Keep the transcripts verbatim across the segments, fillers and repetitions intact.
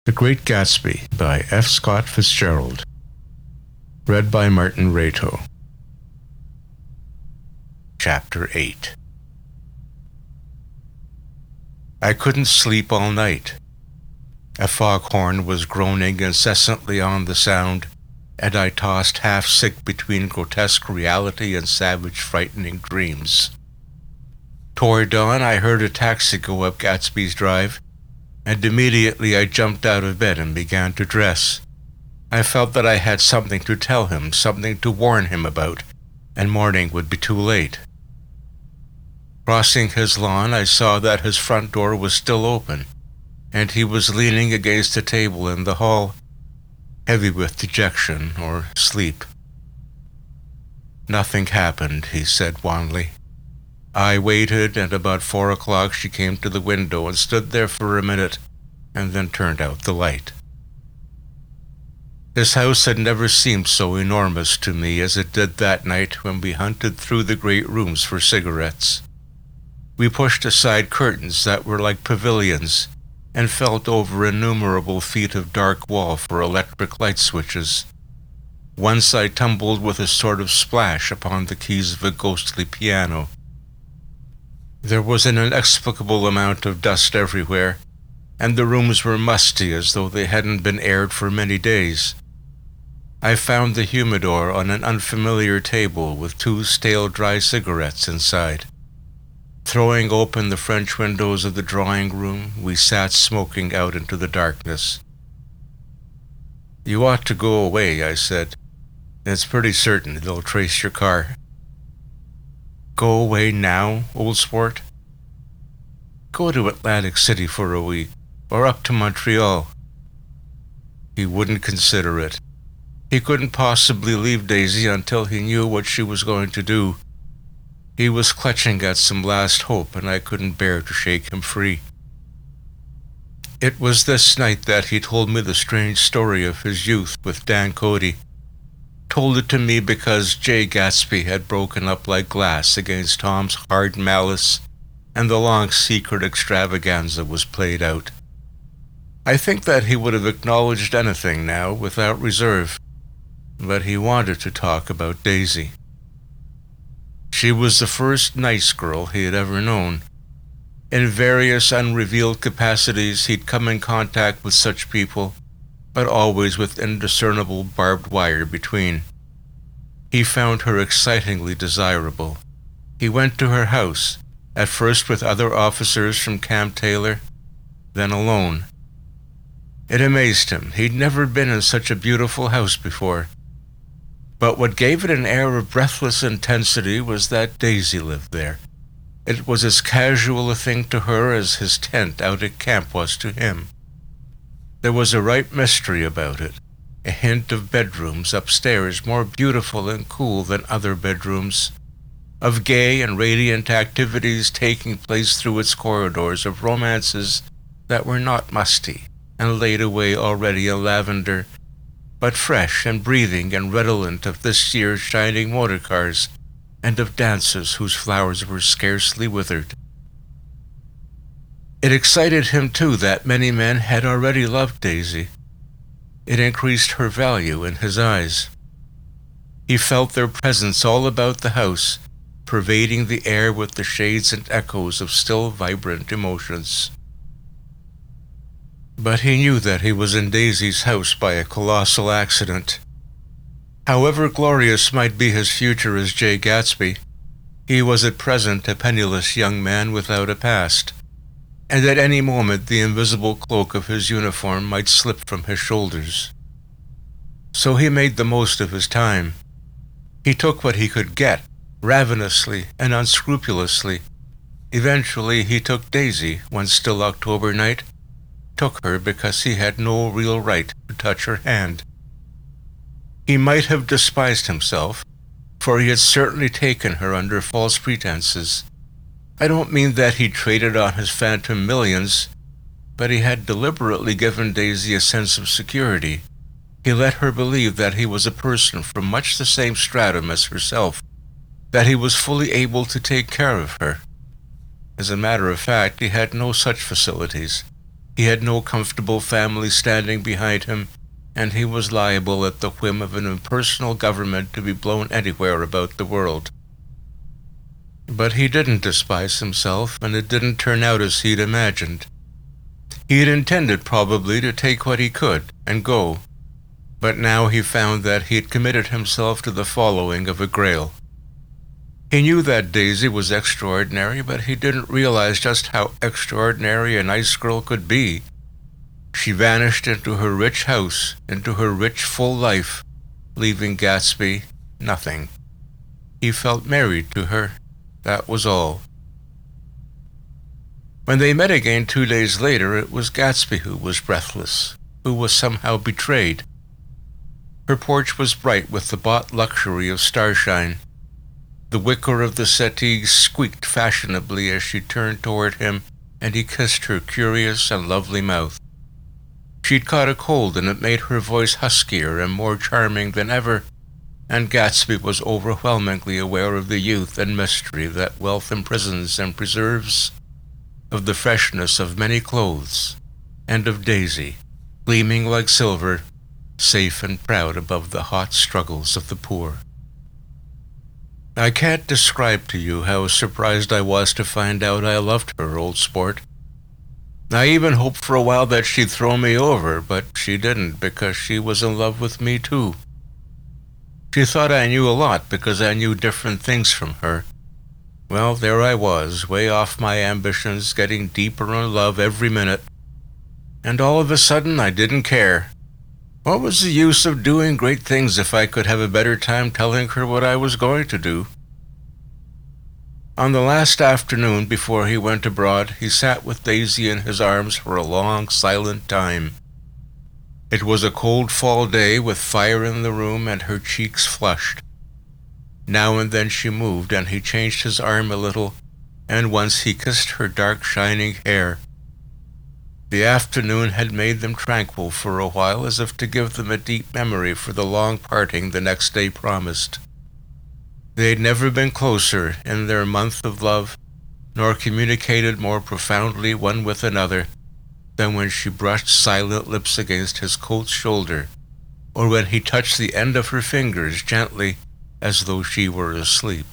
The Great Gatsby by F. Scott Fitzgerald. Read by Martin Rato. Chapter eight. I couldn't sleep all night. A foghorn was groaning incessantly on the sound, and I tossed half-sick between grotesque reality and savage, frightening dreams. Toward dawn, I heard a taxi go up Gatsby's Drive, and immediately I jumped out of bed and began to dress. I felt that I had something to tell him, something to warn him about, and morning would be too late. Crossing his lawn, I saw that his front door was still open, and he was leaning against a table in the hall, heavy with dejection or sleep. "Nothing happened," he said wanly. I waited, and about four o'clock she came to the window and stood there for a minute, and then turned out the light. His house had never seemed so enormous to me as it did that night when we hunted through the great rooms for cigarettes. We pushed aside curtains that were like pavilions and felt over innumerable feet of dark wall for electric light switches. Once I tumbled with a sort of splash upon the keys of a ghostly piano. There was an inexplicable amount of dust everywhere, and the rooms were musty as though they hadn't been aired for many days. I found the humidor on an unfamiliar table with two stale dry cigarettes inside. Throwing open the French windows of the drawing room, we sat smoking out into the darkness. "You ought to go away," I said. "It's pretty certain they'll trace your car." "Go away now, old sport?" "Go to Atlantic City for a week, or up to Montreal." He wouldn't consider it. He couldn't possibly leave Daisy until he knew what she was going to do. He was clutching at some last hope, and I couldn't bear to shake him free. It was this night that he told me the strange story of his youth with Dan Cody. Told it to me because Jay Gatsby had broken up like glass against Tom's hard malice, and the long secret extravaganza was played out. I think that he would have acknowledged anything now without reserve, but he wanted to talk about Daisy. She was the first nice girl he had ever known. In various unrevealed capacities he'd come in contact with such people, but always with indiscernible barbed wire between. He found her excitingly desirable. He went to her house, at first with other officers from Camp Taylor, then alone. It amazed him. He'd never been in such a beautiful house before. But what gave it an air of breathless intensity was that Daisy lived there. It was as casual a thing to her as his tent out at camp was to him. There was a right mystery about it, a hint of bedrooms upstairs more beautiful and cool than other bedrooms, of gay and radiant activities taking place through its corridors, of romances that were not musty and laid away already in lavender, but fresh and breathing and redolent of this year's shining motor cars, and of dances whose flowers were scarcely withered. It excited him, too, that many men had already loved Daisy. It increased her value in his eyes. He felt their presence all about the house, pervading the air with the shades and echoes of still vibrant emotions. But he knew that he was in Daisy's house by a colossal accident. However glorious might be his future as Jay Gatsby, he was at present a penniless young man without a past, and at any moment the invisible cloak of his uniform might slip from his shoulders. So he made the most of his time. He took what he could get, ravenously and unscrupulously. Eventually he took Daisy one still October night, took her because he had no real right to touch her hand. He might have despised himself, for he had certainly taken her under false pretenses. I don't mean that he traded on his phantom millions, but he had deliberately given Daisy a sense of security. He let her believe that he was a person from much the same stratum as herself, that he was fully able to take care of her. As a matter of fact, he had no such facilities. He had no comfortable family standing behind him, and he was liable at the whim of an impersonal government to be blown anywhere about the world. But he didn't despise himself, and it didn't turn out as he'd imagined. He had intended probably to take what he could and go, but now he found that he had committed himself to the following of a grail. He knew that Daisy was extraordinary, but he didn't realize just how extraordinary a nice girl could be. She vanished into her rich house, into her rich full life, leaving Gatsby nothing. He felt married to her. That was all. When they met again two days later, it was Gatsby who was breathless, who was somehow betrayed. Her porch was bright with the bought luxury of starshine. The wicker of the settee squeaked fashionably as she turned toward him, and he kissed her curious and lovely mouth. She'd caught a cold, and it made her voice huskier and more charming than ever, and Gatsby was overwhelmingly aware of the youth and mystery that wealth imprisons and preserves, of the freshness of many clothes, and of Daisy, gleaming like silver, safe and proud above the hot struggles of the poor. I can't describe to you how surprised I was to find out I loved her, old sport. I even hoped for a while that she'd throw me over, but she didn't, because she was in love with me too. She thought I knew a lot because I knew different things from her. Well, there I was, way off my ambitions, getting deeper in love every minute. And all of a sudden I didn't care. What was the use of doing great things if I could have a better time telling her what I was going to do? On the last afternoon before he went abroad, he sat with Daisy in his arms for a long, silent time. It was a cold fall day with fire in the room and her cheeks flushed. Now and then she moved, and he changed his arm a little, and once he kissed her dark shining hair. The afternoon had made them tranquil for a while, as if to give them a deep memory for the long parting the next day promised. They had never been closer in their month of love, nor communicated more profoundly one with another, than when she brushed silent lips against his coat shoulder, or when he touched the end of her fingers gently as though she were asleep.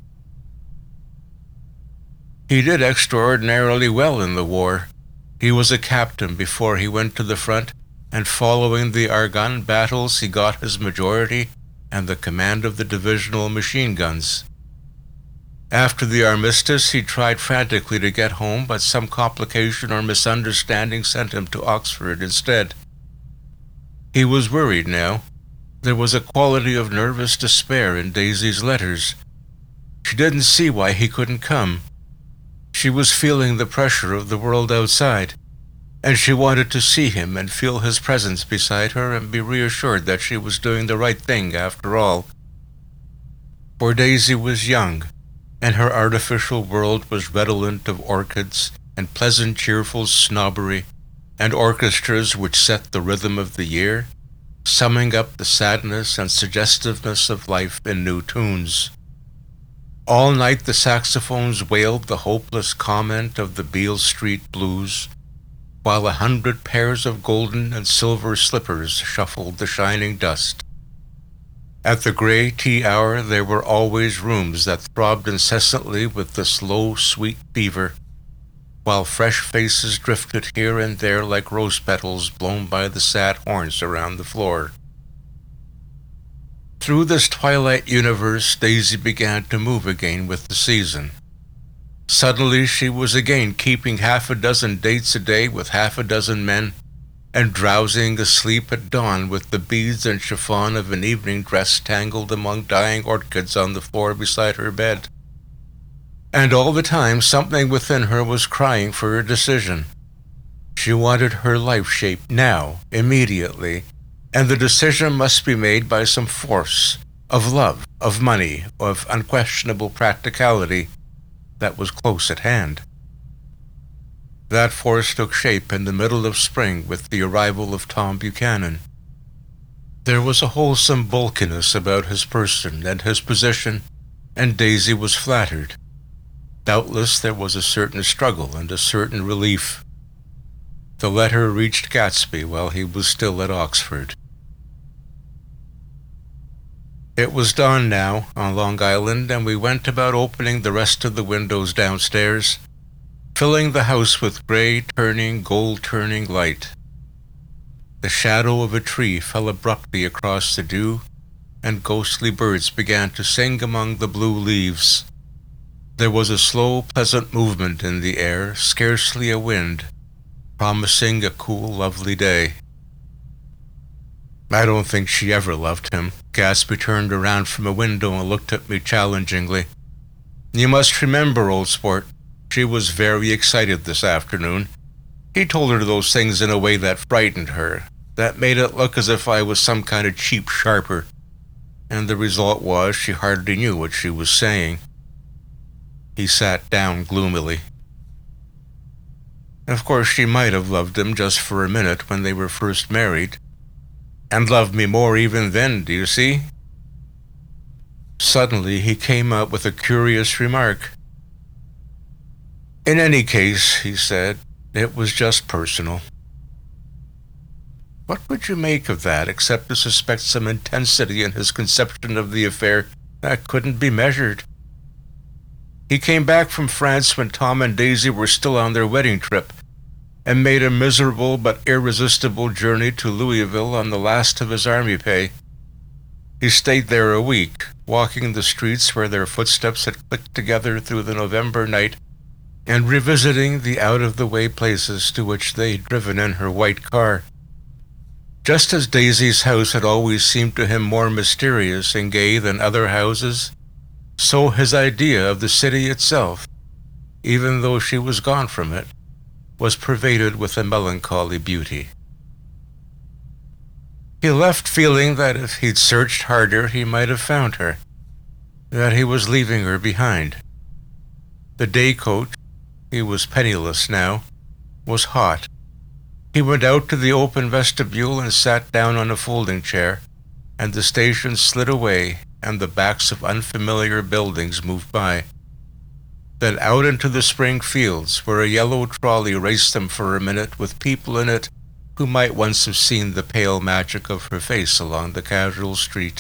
He did extraordinarily well in the war. He was a captain before he went to the front, and following the Argonne battles he got his majority and the command of the divisional machine guns. After the armistice, he tried frantically to get home, but some complication or misunderstanding sent him to Oxford instead. He was worried now. There was a quality of nervous despair in Daisy's letters. She didn't see why he couldn't come. She was feeling the pressure of the world outside, and she wanted to see him and feel his presence beside her and be reassured that she was doing the right thing after all. For Daisy was young, and her artificial world was redolent of orchids and pleasant cheerful snobbery, and orchestras which set the rhythm of the year, summing up the sadness and suggestiveness of life in new tunes. All night the saxophones wailed the hopeless comment of the Beale Street blues, while a hundred pairs of golden and silver slippers shuffled the shining dust. At the gray tea hour there were always rooms that throbbed incessantly with the slow, sweet fever, while fresh faces drifted here and there like rose petals blown by the sad horns around the floor. Through this twilight universe, Daisy began to move again with the season. Suddenly she was again keeping half a dozen dates a day with half a dozen men, and drowsing asleep at dawn with the beads and chiffon of an evening dress tangled among dying orchids on the floor beside her bed. And all the time something within her was crying for a decision. She wanted her life shaped now, immediately, and the decision must be made by some force, of love, of money, of unquestionable practicality, that was close at hand. That force took shape in the middle of spring with the arrival of Tom Buchanan. There was a wholesome bulkiness about his person and his position, and Daisy was flattered. Doubtless there was a certain struggle and a certain relief. The letter reached Gatsby while he was still at Oxford. It was dawn now on Long Island, and we went about opening the rest of the windows downstairs, filling the house with gray-turning, gold-turning light. The shadow of a tree fell abruptly across the dew, and ghostly birds began to sing among the blue leaves. There was a slow, pleasant movement in the air, scarcely a wind, promising a cool, lovely day. I don't think she ever loved him. Gatsby turned around from a window and looked at me challengingly. You must remember, old sport, she was very excited this afternoon. He told her those things in a way that frightened her, that made it look as if I was some kind of cheap sharper, and the result was she hardly knew what she was saying. He sat down gloomily. Of course, she might have loved him just for a minute when they were first married, and loved me more even then, do you see? Suddenly he came out with a curious remark. In any case, he said, it was just personal. What would you make of that, except to suspect some intensity in his conception of the affair that couldn't be measured? He came back from France when Tom and Daisy were still on their wedding trip, and made a miserable but irresistible journey to Louisville on the last of his army pay. He stayed there a week, walking the streets where their footsteps had clicked together through the November night, and revisiting the out-of-the-way places to which they'd driven in her white car. Just as Daisy's house had always seemed to him more mysterious and gay than other houses, so his idea of the city itself, even though she was gone from it, was pervaded with a melancholy beauty. He left feeling that if he'd searched harder he might have found her, that he was leaving her behind. The day coach, he was penniless now, was hot. He went out to the open vestibule and sat down on a folding chair, and the station slid away and the backs of unfamiliar buildings moved by. Then out into the spring fields, where a yellow trolley raced them for a minute with people in it who might once have seen the pale magic of her face along the casual street.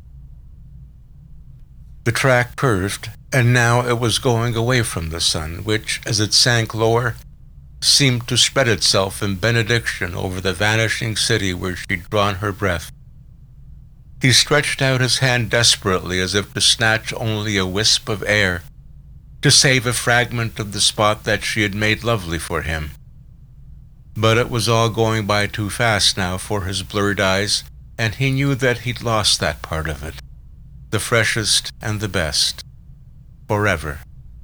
The track curved, and now it was going away from the sun, which, as it sank lower, seemed to spread itself in benediction over the vanishing city where she'd drawn her breath. He stretched out his hand desperately as if to snatch only a wisp of air, to save a fragment of the spot that she had made lovely for him. But it was all going by too fast now for his blurred eyes, and he knew that he'd lost that part of it, the freshest and the best, forever.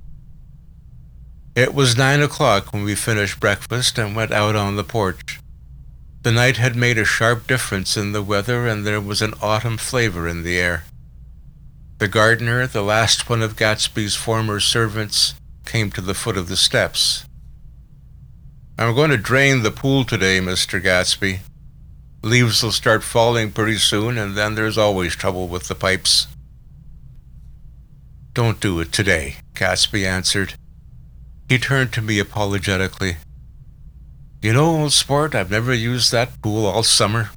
It was nine o'clock when we finished breakfast and went out on the porch. The night had made a sharp difference in the weather, and there was an autumn flavor in the air. The gardener, the last one of Gatsby's former servants, came to the foot of the steps. I'm going to drain the pool today, Mister Gatsby. Leaves will start falling pretty soon, and then there's always trouble with the pipes. Don't do it today, Gatsby answered. He turned to me apologetically. You know, old sport, I've never used that pool all summer.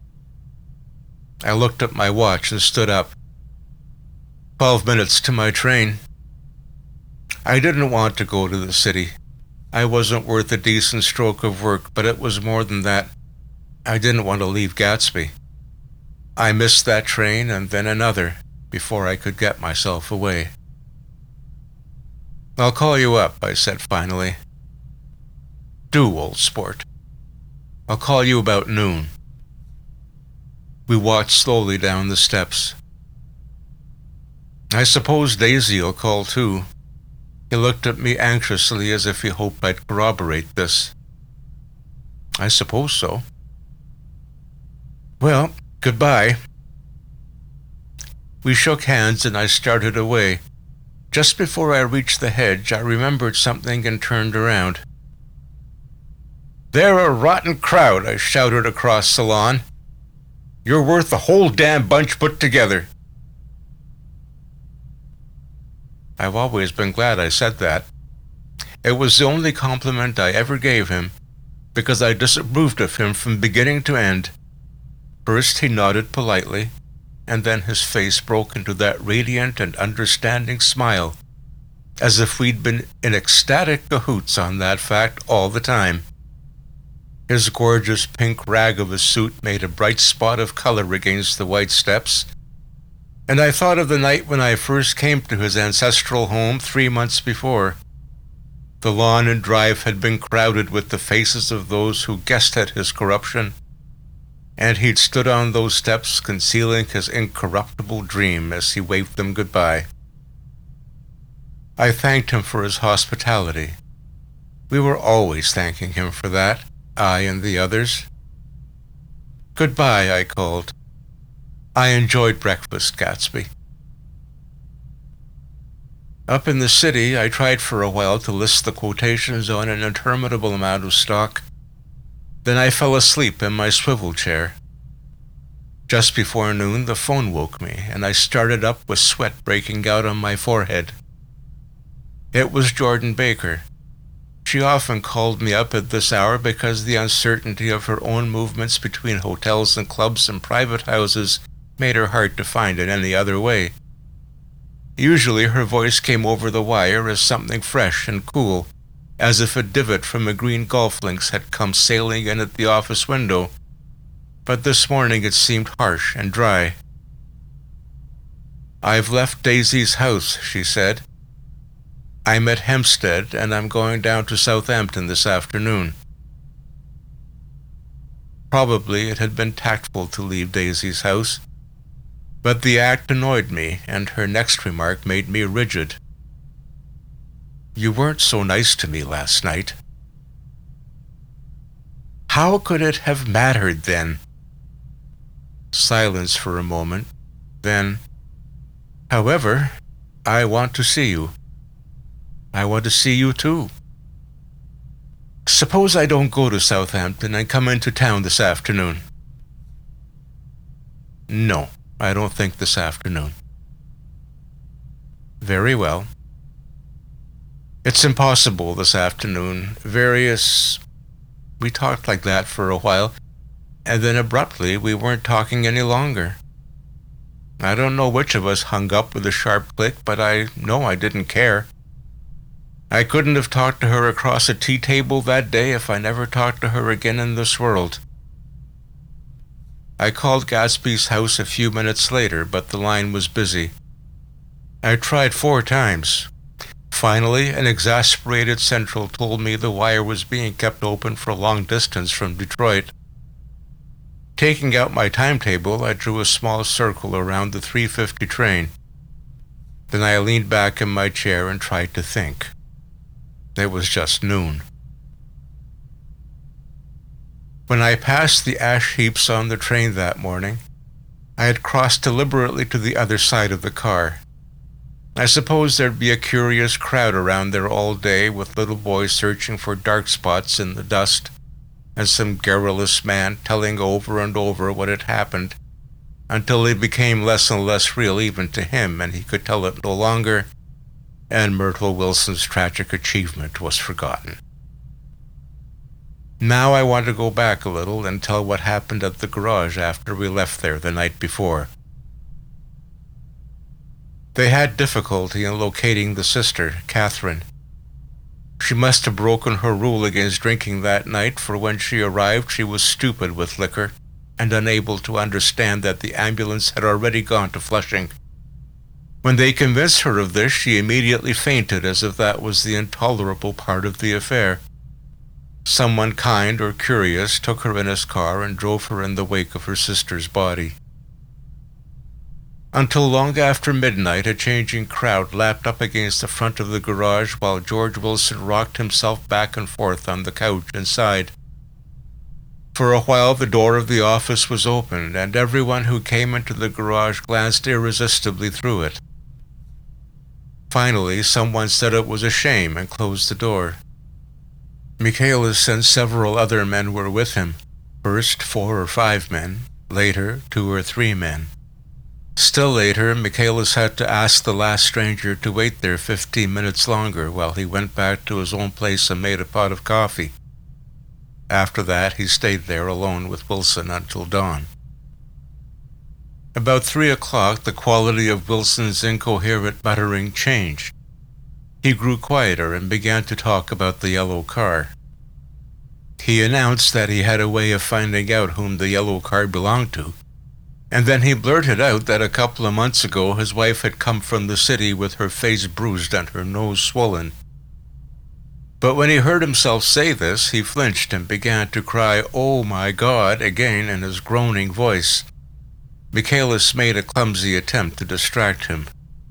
I looked at my watch and stood up. Twelve minutes to my train. I didn't want to go to the city. I wasn't worth a decent stroke of work, but it was more than that. I didn't want to leave Gatsby. I missed that train and then another before I could get myself away. I'll call you up, I said finally. Do, old sport. I'll call you about noon. We walked slowly down the steps. I suppose Daisy'll call too. He looked at me anxiously as if he hoped I'd corroborate this. I suppose so. Well, goodbye. We shook hands and I started away. Just before I reached the hedge, I remembered something and turned around. They're a rotten crowd, I shouted across the lawn. You're worth the whole damn bunch put together. I've always been glad I said that. It was the only compliment I ever gave him, because I disapproved of him from beginning to end. First he nodded politely, and then his face broke into that radiant and understanding smile, as if we'd been in ecstatic cahoots on that fact all the time. His gorgeous pink rag of a suit made a bright spot of color against the white steps, and I thought of the night when I first came to his ancestral home three months before. The lawn and drive had been crowded with the faces of those who guessed at his corruption, and he'd stood on those steps concealing his incorruptible dream as he waved them goodbye. I thanked him for his hospitality. We were always thanking him for that, I and the others. "Goodbye," I called. "I enjoyed breakfast, Gatsby." Up in the city, I tried for a while to list the quotations on an interminable amount of stock. Then I fell asleep in my swivel chair. Just before noon, the phone woke me, and I started up with sweat breaking out on my forehead. It was Jordan Baker. She often called me up at this hour because the uncertainty of her own movements between hotels and clubs and private houses made her hard to find in any other way. Usually her voice came over the wire as something fresh and cool, as if a divot from a green golf links had come sailing in at the office window, but this morning it seemed harsh and dry. "I've left Daisy's house," she said. "I'm at Hempstead, and I'm going down to Southampton this afternoon." Probably it had been tactful to leave Daisy's house, but the act annoyed me, and her next remark made me rigid. "You weren't so nice to me last night." How could it have mattered then? Silence for a moment, then, "However, I want to see you. I want to see you too. Suppose I don't go to Southampton and come into town this afternoon?" "No, I don't think this afternoon." "Very well. It's impossible this afternoon. Various—" We talked like that for a while, and then abruptly we weren't talking any longer. I don't know which of us hung up with a sharp click, but I know I didn't care. I couldn't have talked to her across a tea table that day if I never talked to her again in this world. I called Gatsby's house a few minutes later, but the line was busy. I tried four times. Finally, an exasperated central told me the wire was being kept open for long distance from Detroit. Taking out my timetable, I drew a small circle around the three fifty train. Then I leaned back in my chair and tried to think. It was just noon. When I passed the ash heaps on the train that morning, I had crossed deliberately to the other side of the car. I suppose there'd be a curious crowd around there all day, with little boys searching for dark spots in the dust, and some garrulous man telling over and over what had happened, until it became less and less real even to him, and he could tell it no longer, and Myrtle Wilson's tragic achievement was forgotten. Now I want to go back a little and tell what happened at the garage after we left there the night before. They had difficulty in locating the sister, Catherine. She must have broken her rule against drinking that night, for when she arrived she was stupid with liquor and unable to understand that the ambulance had already gone to Flushing. When they convinced her of this, she immediately fainted, as if that was the intolerable part of the affair. Someone kind or curious took her in his car and drove her in the wake of her sister's body. Until long after midnight, a changing crowd lapped up against the front of the garage while George Wilson rocked himself back and forth on the couch inside. For a while the door of the office was open, and everyone who came into the garage glanced irresistibly through it. Finally, someone said it was a shame and closed the door. Michaelis and several other men were with him. First four or five men, later two or three men. Still later, Michaelis had to ask the last stranger to wait there fifteen minutes longer while he went back to his own place and made a pot of coffee. After that, he stayed there alone with Wilson until dawn. About three o'clock, the quality of Wilson's incoherent muttering changed. He grew quieter and began to talk about the yellow car. He announced that he had a way of finding out whom the yellow car belonged to, and then he blurted out that a couple of months ago his wife had come from the city with her face bruised and her nose swollen. But when he heard himself say this, he flinched and began to cry, "Oh my God," again in his groaning voice. Michaelis made a clumsy attempt to distract him.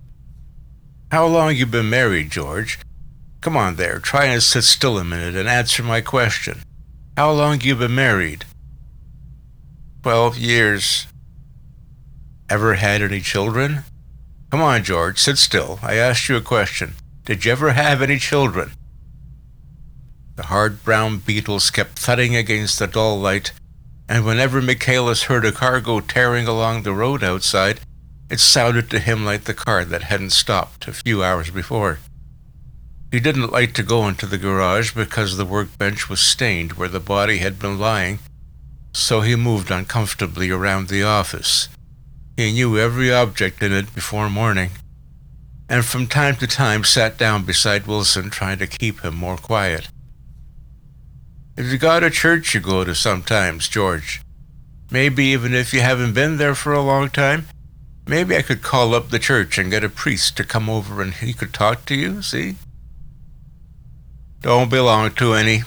"How long you been married, George? Come on there, try and sit still a minute and answer my question. How long you been married?" Twelve years. Ever had any children? Come on, George, sit still. I asked you a question. Did you ever have any children? The hard brown beetles kept thudding against the dull light, and whenever Michaelis heard a car go tearing along the road outside, it sounded to him like the car that hadn't stopped a few hours before. He didn't like to go into the garage because the workbench was stained where the body had been lying, so he moved uncomfortably around the office. He knew every object in it before morning, and from time to time sat down beside Wilson, trying to keep him more quiet. "Have you got a church you go to sometimes, George? Maybe even if you haven't been there for a long time, maybe I could call up the church and get a priest to come over and he could talk to you, see?" "Don't belong to any."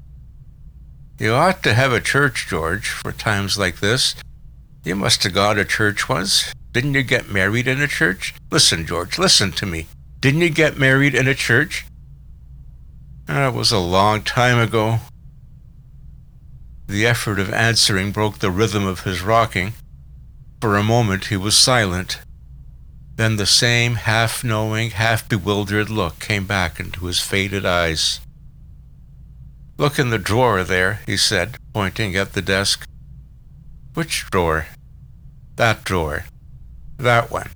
"You ought to have a church, George, for times like this. You must have gone to church once. Didn't you get married in a church? Listen, George, listen to me. Didn't you get married in a church?" "That was a long time ago." The effort of answering broke the rhythm of his rocking. For a moment he was silent. Then the same half-knowing, half-bewildered look came back into his faded eyes. "Look in the drawer there," he said, pointing at the desk. "Which drawer?" "That drawer. That one."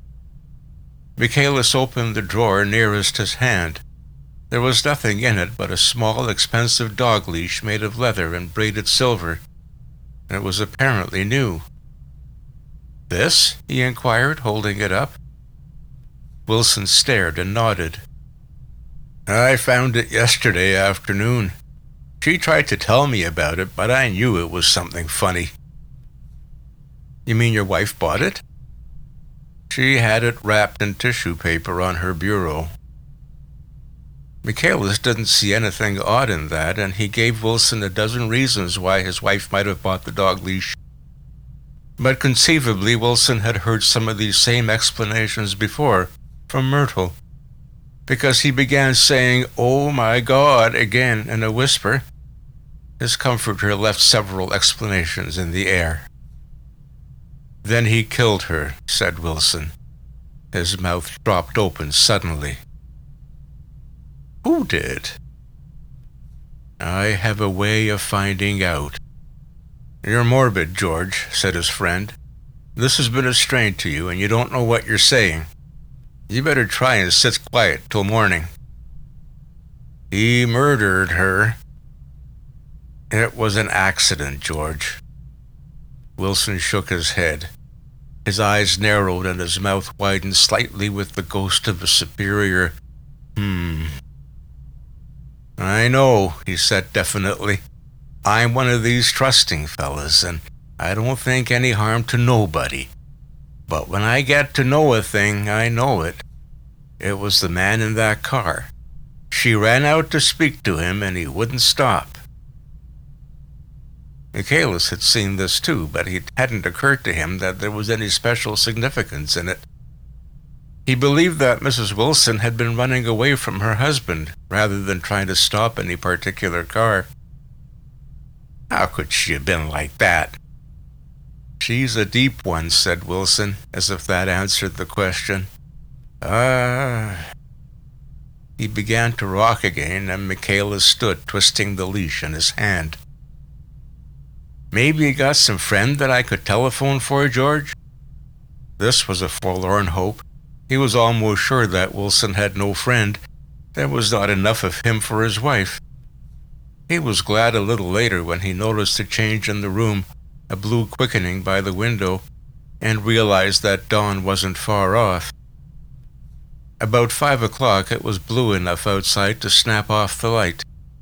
Michaelis opened the drawer nearest his hand. There was nothing in it but a small, expensive dog leash made of leather and braided silver, and it was apparently new. "This?" he inquired, holding it up. Wilson stared and nodded. "I found it yesterday afternoon. She tried to tell me about it, but I knew it was something funny." "You mean your wife bought it?" "She had it wrapped in tissue paper on her bureau." Michaelis didn't see anything odd in that, and he gave Wilson a dozen reasons why his wife might have bought the dog leash. But conceivably, Wilson had heard some of these same explanations before, from Myrtle, because he began saying, "Oh my God," again in a whisper. His comforter left several explanations in the air. "Then he killed her," said Wilson. His mouth dropped open suddenly. "Who did?" "I have a way of finding out." "You're morbid, George," said his friend. "This has been a strain to you, and you don't know what you're saying. You better try and sit quiet till morning." "He murdered her." "It was an accident, George." Wilson shook his head. His eyes narrowed and his mouth widened slightly with the ghost of a superior hmm. "I know," he said definitely. "I'm one of these trusting fellas, and I don't think any harm to nobody. But when I get to know a thing, I know it. It was the man in that car. She ran out to speak to him, and he wouldn't stop." Michaelis had seen this too, but it hadn't occurred to him that there was any special significance in it. He believed that Missus Wilson had been running away from her husband, rather than trying to stop any particular car. "How could she have been like that?" "She's a deep one," said Wilson, as if that answered the question. Ah. He began to rock again, and Michaelis stood, twisting the leash in his hand. "Maybe you got some friend that I could telephone for, George?" This was a forlorn hope. He was almost sure that Wilson had no friend. There was not enough of him for his wife. He was glad a little later when he noticed a change in the room, a blue quickening by the window, and realized that dawn wasn't far off. About five o'clock it was blue enough outside to snap off the light.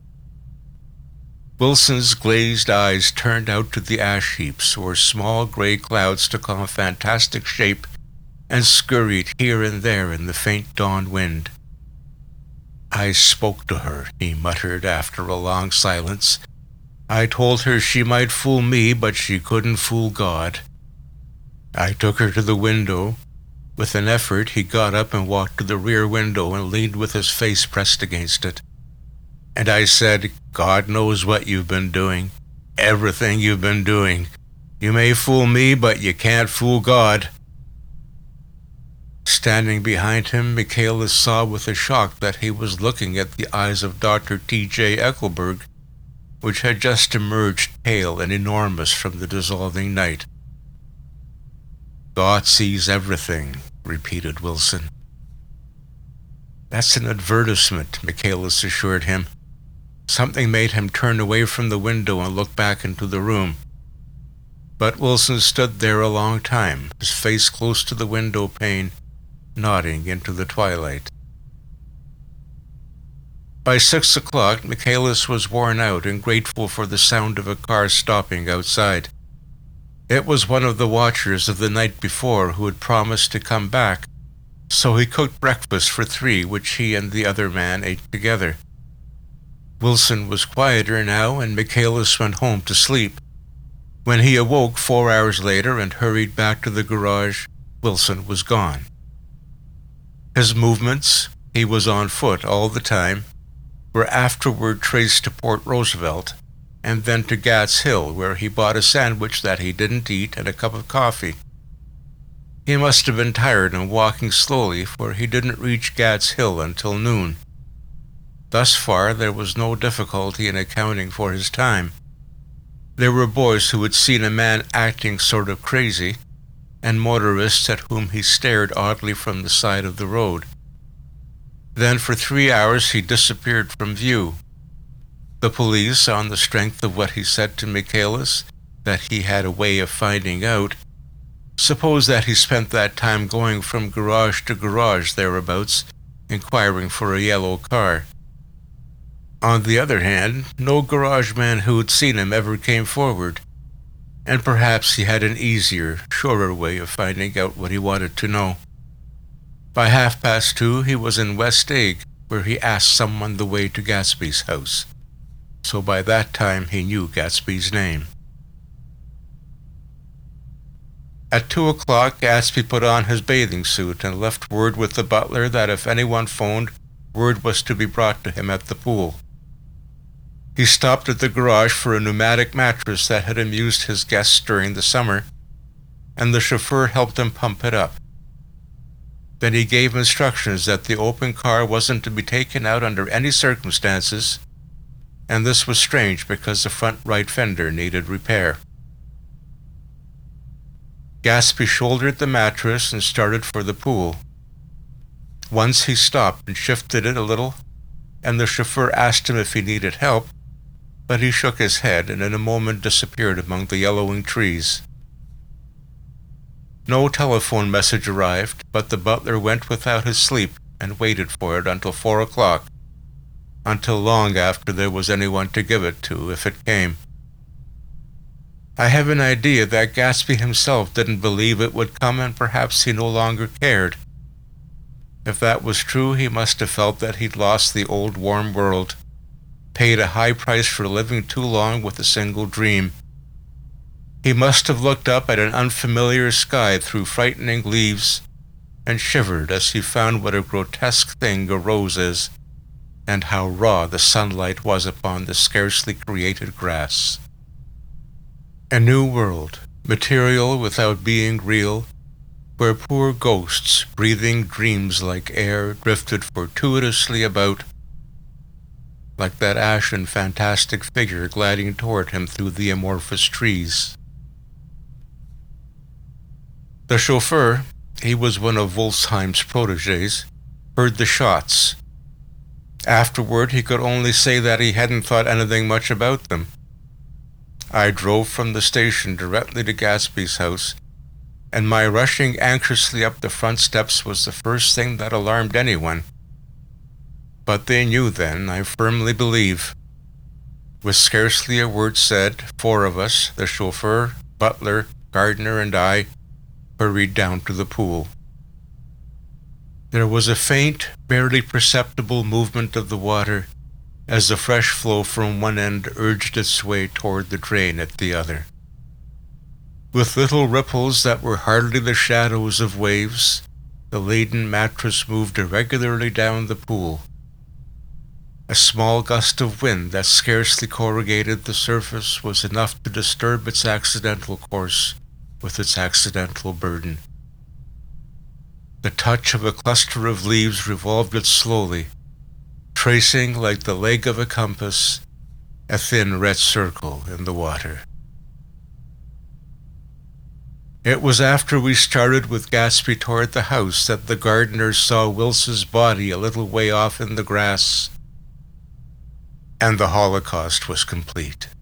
Wilson's glazed eyes turned out to the ash heaps, where small gray clouds took on fantastic shape and scurried here and there in the faint dawn wind. "I spoke to her," he muttered after a long silence. "I told her she might fool me, but she couldn't fool God. I took her to the window." With an effort, he got up and walked to the rear window and leaned with his face pressed against it. "And I said, God knows what you've been doing. Everything you've been doing. You may fool me, but you can't fool God." Standing behind him, Michaelis saw with a shock that he was looking at the eyes of Doctor T J Eckelberg, which had just emerged pale and enormous from the dissolving night. "God sees everything," repeated Wilson. "That's an advertisement," Michaelis assured him. Something made him turn away from the window and look back into the room. But Wilson stood there a long time, his face close to the window pane, nodding into the twilight. By six o'clock, Michaelis was worn out and grateful for the sound of a car stopping outside. It was one of the watchers of the night before who had promised to come back, so he cooked breakfast for three, which he and the other man ate together. Wilson was quieter now, and Michaelis went home to sleep. When he awoke four hours later and hurried back to the garage, Wilson was gone. His movements, he was on foot all the time, were afterward traced to Port Roosevelt, and then to Gats Hill, where he bought a sandwich that he didn't eat and a cup of coffee. He must have been tired and walking slowly, for he didn't reach Gats Hill until noon. Thus far, there was no difficulty in accounting for his time. There were boys who had seen a man acting sort of crazy, and motorists at whom he stared oddly from the side of the road. Then for three hours he disappeared from view. The police, on the strength of what he said to Michaelis, that he had a way of finding out, supposed that he spent that time going from garage to garage thereabouts, inquiring for a yellow car. On the other hand, no garage man who had seen him ever came forward, and perhaps he had an easier, surer way of finding out what he wanted to know. By half past two, he was in West Egg, where he asked someone the way to Gatsby's house. So by that time he knew Gatsby's name. At two o'clock, Gatsby put on his bathing suit and left word with the butler that if anyone phoned, word was to be brought to him at the pool. He stopped at the garage for a pneumatic mattress that had amused his guests during the summer, and the chauffeur helped him pump it up. Then he gave instructions that the open car wasn't to be taken out under any circumstances, and this was strange because the front right fender needed repair. Gatsby shouldered the mattress and started for the pool. Once he stopped and shifted it a little, and the chauffeur asked him if he needed help, but he shook his head and in a moment disappeared among the yellowing trees. No telephone message arrived, but the butler went without his sleep and waited for it until four o'clock, until long after there was anyone to give it to if it came. I have an idea that Gatsby himself didn't believe it would come, and perhaps he no longer cared. If that was true, he must have felt that he'd lost the old warm world, paid a high price for living too long with a single dream. He must have looked up at an unfamiliar sky through frightening leaves and shivered as he found what a grotesque thing a rose is, and how raw the sunlight was upon the scarcely created grass. A new world, material without being real, where poor ghosts, breathing dreams like air, drifted fortuitously about, like that ashen, fantastic figure gliding toward him through the amorphous trees. The chauffeur, he was one of Wolfsheim's protégés, heard the shots. Afterward, he could only say that he hadn't thought anything much about them. I drove from the station directly to Gatsby's house, and my rushing anxiously up the front steps was the first thing that alarmed anyone. But they knew then, I firmly believe. With scarcely a word said, four of us, the chauffeur, butler, gardener, and I, hurried down to the pool. There was a faint, barely perceptible movement of the water as the fresh flow from one end urged its way toward the drain at the other. With little ripples that were hardly the shadows of waves, the laden mattress moved irregularly down the pool. A small gust of wind that scarcely corrugated the surface was enough to disturb its accidental course with its accidental burden. The touch of a cluster of leaves revolved it slowly, tracing, like the leg of a compass, a thin red circle in the water. It was after we started with Gatsby toward the house that the gardeners saw Wilson's body a little way off in the grass, and the Holocaust was complete.